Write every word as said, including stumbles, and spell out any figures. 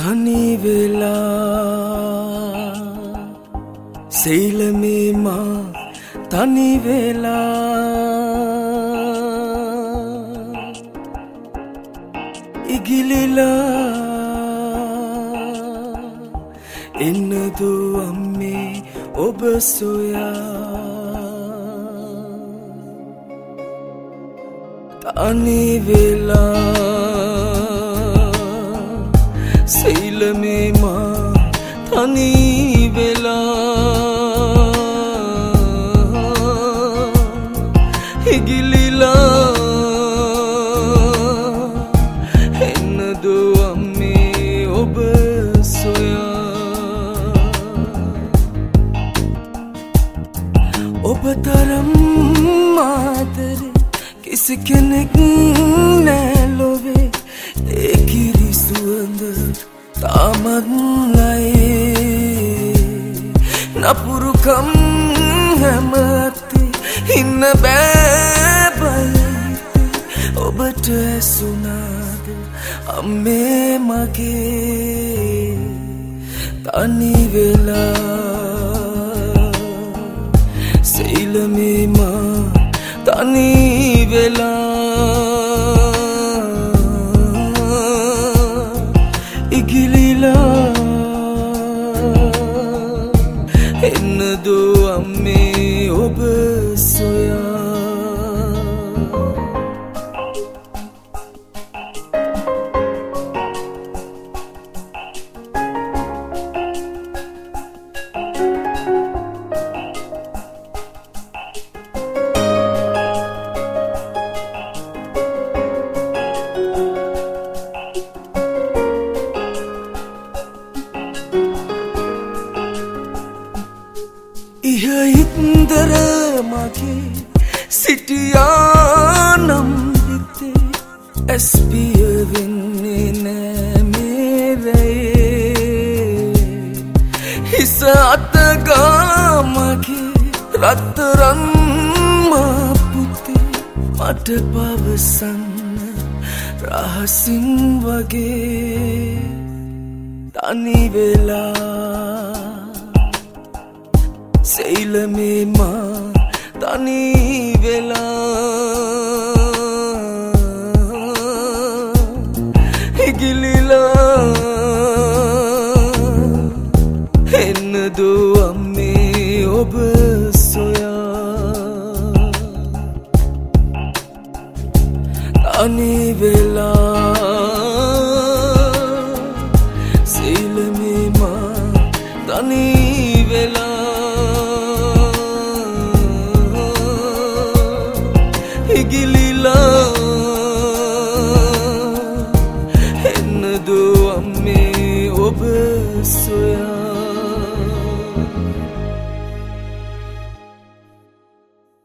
තනි වෙලා සීලමේ මා තනි වෙලා ඉගිලිලා එන්නදු අම්මේ ඔබ සොයා තනි වෙලා සීලමේ මා තනි වෙලා ඉගිලිලා එන්නදු අම්මේ ඔබ සොයා ඔබ තරම් ආදරේ කිසි කෙනෙක් නෑ ලොවේ ඒ කිරි සුවඳ තාමත් ලයේ නපුරුකම් හැමති ඉන්න බෑ බයිති ඔබට ඇසුනාද අම්මේ මගේ තනි වෙලා සීලමේ මා තනි වෙලා ඉගිලිලා එන්නදු අම්මේ ඔබ සොයා ඉහින්දර මගේ සිටියානම් හිතේ ඇස්පිය වෙන්නේ නෑ මේ රැයේ හිස අතගා මගේ රත්තරන් මා පුතේ මට පවසන්න රහසින් වගේ තනි වෙලා සීලමේ මා තනි වෙලා ඉගිලිලා එන්නදු අම්මේ ඔබ සොයා තනි වෙලා සීලමේ මා තනි වෙලා ඉගිලිලා එන්නදු අම්මේ ඔබ සොයා